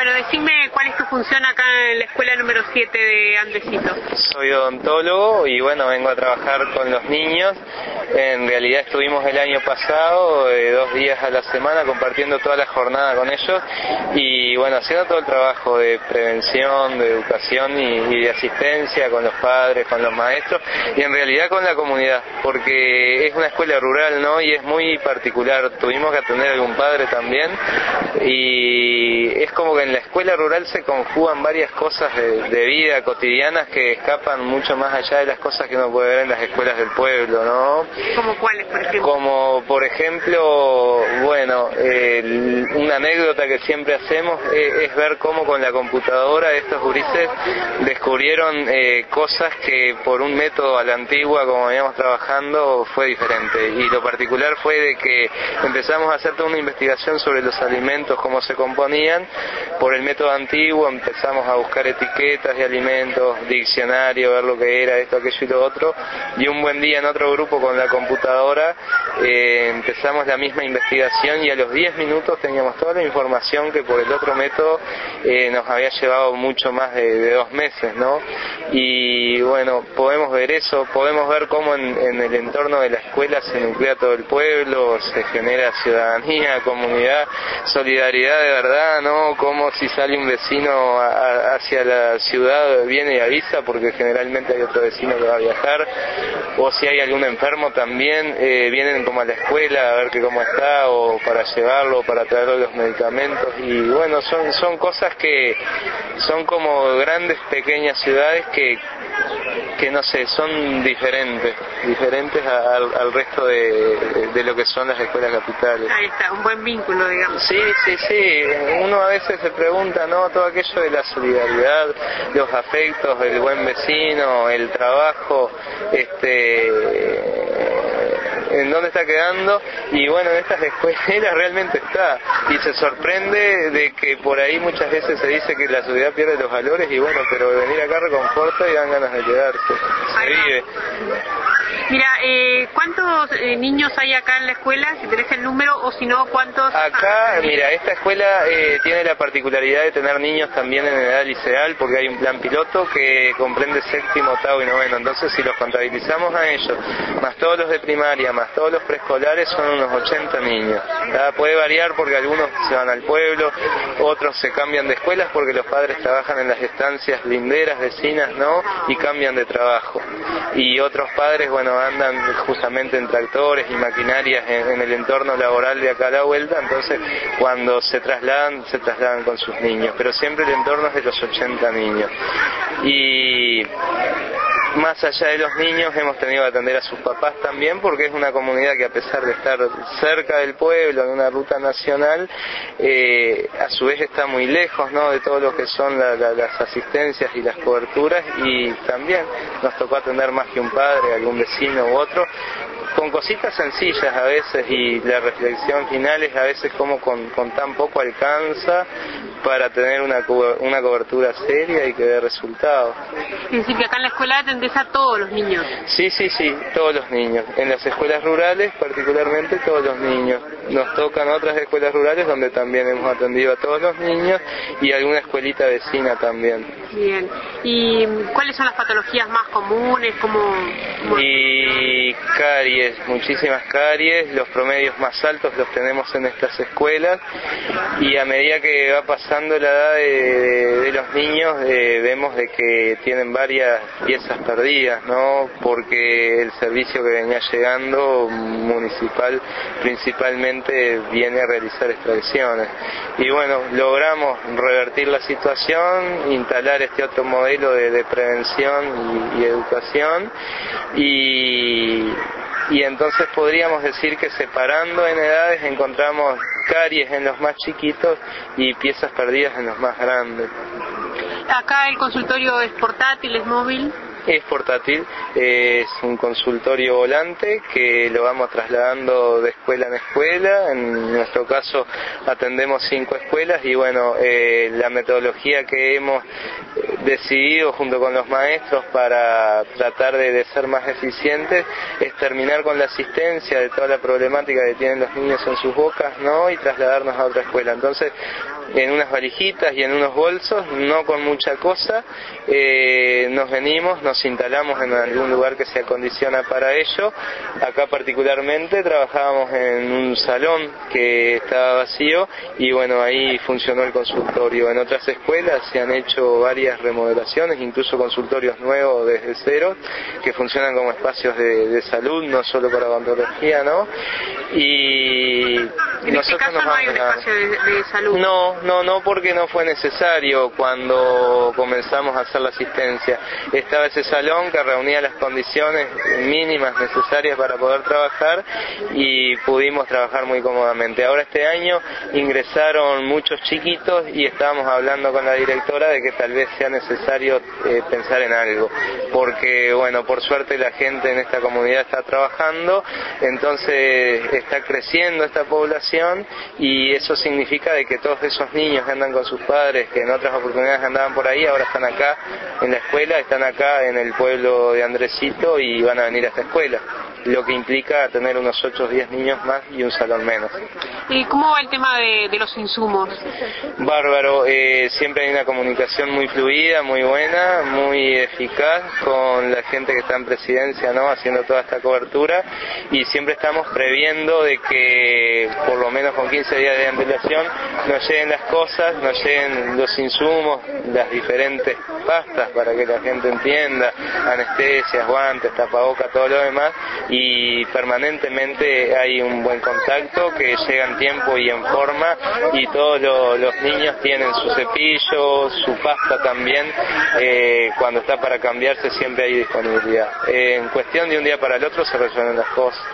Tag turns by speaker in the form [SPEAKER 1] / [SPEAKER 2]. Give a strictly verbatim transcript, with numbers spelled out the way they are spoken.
[SPEAKER 1] Bueno, decime cuál es tu función acá en la escuela número siete de Andresito.
[SPEAKER 2] Soy odontólogo y bueno, vengo a trabajar con los niños. En realidad estuvimos el año pasado, eh, dos días a la semana, compartiendo toda la jornada con ellos y bueno, haciendo todo el trabajo de prevención, de educación y, y de asistencia con los padres, con los maestros y en realidad con la comunidad, porque es una escuela rural, ¿no? Y es muy particular. Tuvimos que atender a algún padre también y es como que en la escuela rural se conjugan varias cosas de, de vida cotidianas que escapan mucho más allá de las cosas que uno puede ver en las escuelas del pueblo, ¿no?
[SPEAKER 1] ¿Como cuáles, por ejemplo?
[SPEAKER 2] Como por ejemplo, bueno, eh, una anécdota que siempre hacemos es, es ver cómo con la computadora estos gurises descubrieron eh, cosas que por un método a la antigua, como veníamos trabajando, fue diferente. Y lo particular fue de que empezamos a hacer toda una investigación sobre los alimentos, cómo se componían. Por el método antiguo empezamos a buscar etiquetas de alimentos, diccionario, ver lo que era esto, aquello y lo otro. Y un buen día en otro grupo con la computadora eh, empezamos la misma investigación y a los diez minutos teníamos toda la información que por el otro método eh, nos había llevado mucho más de, de dos meses, ¿no? Y bueno, podemos ver eso, podemos ver cómo en, en el entorno de la escuela se nuclea todo el pueblo, se genera ciudadanía, comunidad, solidaridad de verdad, ¿no? Como si sale un vecino a, a, hacia la ciudad, viene y avisa porque generalmente hay otro vecino que va a viajar, o si hay algún enfermo también, eh, vienen como a la escuela a ver que cómo está, o para llevarlo, o para traerle los medicamentos, y bueno, son, son cosas que son como grandes, pequeñas ciudades que, que no sé, son diferentes, diferentes a, al, al resto de, de lo que son las escuelas capitales.
[SPEAKER 1] Ahí está, un buen vínculo, digamos.
[SPEAKER 2] Sí, sí, sí, uno a veces se pregunta, ¿no? Todo aquello de la solidaridad, los afectos, el buen vecino, el trabajo, este... en dónde está quedando, y bueno, en estas escuelas realmente está, y se sorprende de que por ahí muchas veces se dice que la sociedad pierde los valores, y bueno, pero venir acá reconforta y dan ganas de quedarse, se vive.
[SPEAKER 1] Mira, eh, ¿cuántos eh, niños hay acá en la escuela? Si tenés el número, o si no, ¿cuántos?
[SPEAKER 2] Acá, mira, esta escuela eh, tiene la particularidad de tener niños también en edad liceal, porque hay un plan piloto que comprende séptimo, octavo y noveno. Entonces, si los contabilizamos a ellos, más todos los de primaria, más todos los preescolares, son unos ochenta niños. ¿Verdad? Puede variar porque algunos se van al pueblo, otros se cambian de escuelas porque los padres trabajan en las estancias linderas, vecinas, ¿no? Y cambian de trabajo. Y otros padres, bueno, andan justamente en tractores y maquinarias en, en el entorno laboral de acá a la vuelta, entonces cuando se trasladan, se trasladan con sus niños, pero siempre el entorno es de los ochenta niños. Y más allá de los niños hemos tenido que atender a sus papás también, porque es una comunidad que a pesar de estar cerca del pueblo, en una ruta nacional, eh, a su vez está muy lejos, ¿no?, de todo lo que son la, la, las asistencias y las coberturas, y también nos tocó atender más que un padre, algún vecino u otro, con cositas sencillas a veces, y la reflexión final es a veces como con, con tan poco alcanza para tener una, una cobertura seria y que dé resultados.
[SPEAKER 1] Es decir, que acá en la escuela atendés a todos los niños.
[SPEAKER 2] Sí, sí, sí, todos los niños. En las escuelas rurales, particularmente, todos los niños. Nos tocan otras escuelas rurales donde también hemos atendido a todos los niños, y alguna escuelita vecina también.
[SPEAKER 1] Bien. ¿Y cuáles son las patologías más comunes? ¿Cómo...
[SPEAKER 2] Y caries, muchísimas caries. Los promedios más altos los tenemos en estas escuelas, y a medida que va pasando la edad de, de, de los niños, eh, vemos de que tienen varias piezas perdidas, ¿no? Porque el servicio que venía llegando, municipal principalmente, viene a realizar extracciones. Y bueno, logramos revertir la situación, instalar este otro modelo de, de prevención y, y educación, y, y entonces podríamos decir que separando en edades encontramos caries en los más chiquitos y piezas perdidas en los más grandes.
[SPEAKER 1] Acá el consultorio es portátil, es móvil.
[SPEAKER 2] Es portátil, es un consultorio volante que lo vamos trasladando de escuela en escuela. En nuestro caso atendemos cinco escuelas, y bueno, eh, la metodología que hemos decidido junto con los maestros para tratar de, de ser más eficientes es terminar con la asistencia de toda la problemática que tienen los niños en sus bocas, ¿no?, y trasladarnos a otra escuela. Entonces en unas valijitas y en unos bolsos, no con mucha cosa, eh, nos venimos, nos instalamos en algún lugar que se acondiciona para ello. Acá particularmente trabajábamos en un salón que estaba vacío y bueno, ahí funcionó el consultorio. En otras escuelas se han hecho varias remodelaciones, incluso consultorios nuevos desde cero, que funcionan como espacios de, de salud, no solo para odontología, ¿no? Y
[SPEAKER 1] en este caso no hay un espacio de, de salud.
[SPEAKER 2] No, no, no, porque no fue necesario cuando comenzamos a hacer la asistencia. Estaba ese salón que reunía las condiciones mínimas necesarias para poder trabajar y pudimos trabajar muy cómodamente. Ahora este año ingresaron muchos chiquitos y estábamos hablando con la directora de que tal vez sea necesario eh, pensar en algo, porque bueno, por suerte la gente en esta comunidad está trabajando, entonces está creciendo esta población y eso significa de que todos esos niños que andan con sus padres, que en otras oportunidades andaban por ahí, ahora están acá en la escuela, están acá en el pueblo de Andresito y van a venir a esta escuela, lo que implica tener unos ocho o diez niños más y un salón menos.
[SPEAKER 1] ¿Y cómo va el tema de, de los insumos?
[SPEAKER 2] Bárbaro, eh, siempre hay una comunicación muy fluida, muy buena, muy eficaz con la gente que está en presidencia, ¿no?, haciendo toda esta cobertura, y siempre estamos previendo de que por lo menos con quince días de antelación nos lleguen las cosas, nos lleguen los insumos, las diferentes pastas para que la gente entienda, anestesias, guantes, tapabocas, todo lo demás, y permanentemente hay un buen contacto que llega en tiempo y en forma, y todos lo, los niños tienen su cepillo, su pasta también, eh, cuando está para cambiarse siempre hay disponibilidad. Eh, en cuestión de un día para el otro se resuelven las cosas.